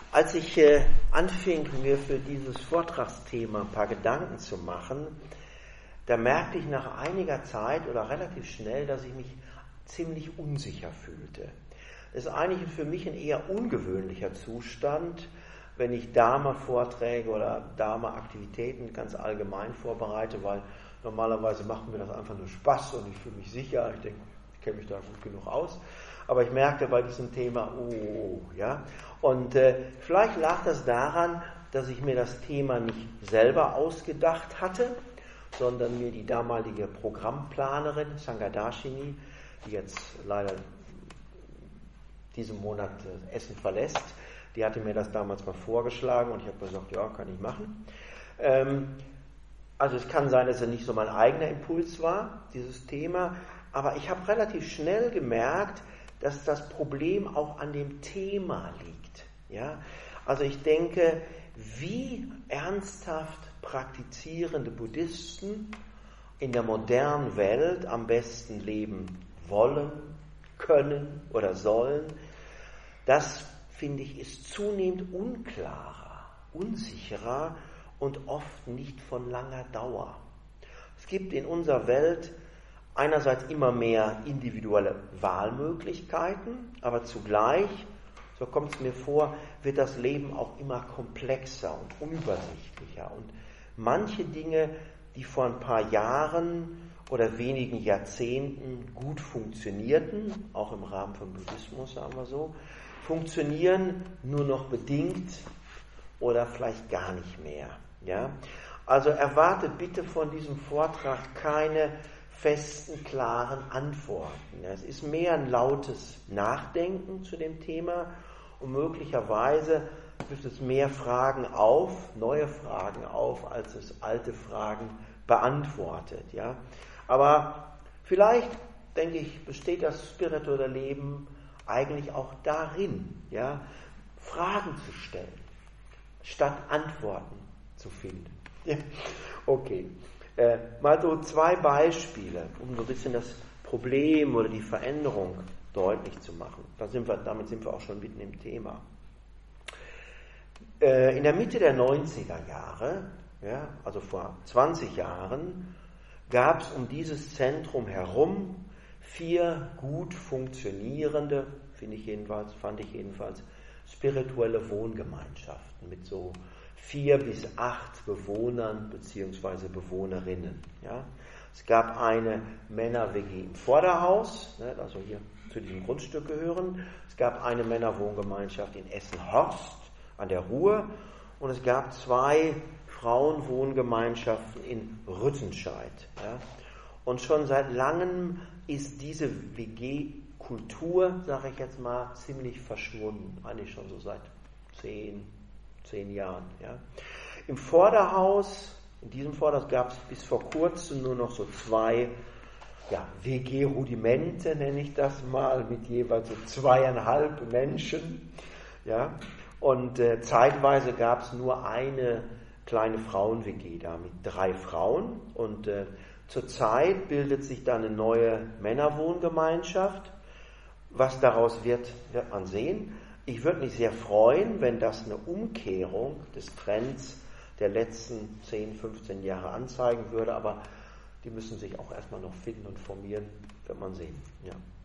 Als ich anfing, mir für dieses Vortragsthema ein paar Gedanken zu machen, da merkte ich nach einiger Zeit oder relativ schnell, dass ich mich ziemlich unsicher fühlte. Das ist eigentlich für mich ein eher ungewöhnlicher Zustand, wenn ich Dharma-Vorträge oder Dharma-Aktivitäten ganz allgemein vorbereite, weil normalerweise macht mir das einfach nur Spaß und ich fühle mich sicher, ich denke, ich kenne mich da gut genug aus. Aber ich merkte bei diesem Thema, ja. Und vielleicht lag das daran, dass ich mir das Thema nicht selber ausgedacht hatte, sondern mir die damalige Programmplanerin, Sangadarshini, die jetzt leider diesen Monat Essen verlässt, die hatte mir das damals mal vorgeschlagen und ich habe gesagt, ja, kann ich machen. Also es kann sein, dass es nicht so mein eigener Impuls war, dieses Thema, aber ich habe relativ schnell gemerkt, dass das Problem auch an dem Thema liegt. Ja? Also ich denke, wie ernsthaft praktizierende Buddhisten in der modernen Welt am besten leben wollen, können oder sollen, das, finde ich, ist zunehmend unklarer, unsicherer und oft nicht von langer Dauer. Es gibt in unserer Welt einerseits immer mehr individuelle Wahlmöglichkeiten, aber zugleich, so kommt es mir vor, wird das Leben auch immer komplexer und unübersichtlicher. Und manche Dinge, die vor ein paar Jahren oder wenigen Jahrzehnten gut funktionierten, auch im Rahmen von Buddhismus, sagen wir so, funktionieren nur noch bedingt oder vielleicht gar nicht mehr. Ja? Also erwartet bitte von diesem Vortrag keine festen, klaren Antworten. Es ist mehr ein lautes Nachdenken zu dem Thema und möglicherweise wirft es mehr Fragen auf, neue Fragen auf, als es alte Fragen beantwortet. Ja? Aber vielleicht, denke ich, besteht das spirituelle Leben eigentlich auch darin, ja, Fragen zu stellen, statt Antworten zu finden. Ja? Okay. Mal so zwei Beispiele, um so ein bisschen das Problem oder die Veränderung deutlich zu machen. Damit sind wir auch schon mitten im Thema. In der Mitte der 90er Jahre, ja, also vor 20 Jahren, gab es um dieses Zentrum herum 4 gut funktionierende, fand ich jedenfalls, spirituelle Wohngemeinschaften mit so 4 bis 8 Bewohnern bzw. Bewohnerinnen. Ja. Es gab eine Männer-WG im Vorderhaus, also hier zu diesem Grundstück gehören. Es gab eine Männerwohngemeinschaft in Essen-Horst an der Ruhr und es gab 2 Frauenwohngemeinschaften in Rüttenscheid. Ja. Und schon seit langem ist diese WG-Kultur, sage ich jetzt mal, ziemlich verschwunden. Eigentlich schon so seit 10 Jahren. Ja. Im Vorderhaus, in diesem Vorderhaus gab es bis vor kurzem nur noch so 2 WG-Rudimente, nenne ich das mal, mit jeweils so 2,5 Menschen. Ja. Und zeitweise gab es nur eine kleine Frauen-WG da mit 3 Frauen. Und zurzeit bildet sich da eine neue Männerwohngemeinschaft. Was daraus wird man sehen. Ich würde mich sehr freuen, wenn das eine Umkehrung des Trends der letzten 10, 15 Jahre anzeigen würde, aber die müssen sich auch erstmal noch finden und formieren, wird man sehen. Ja.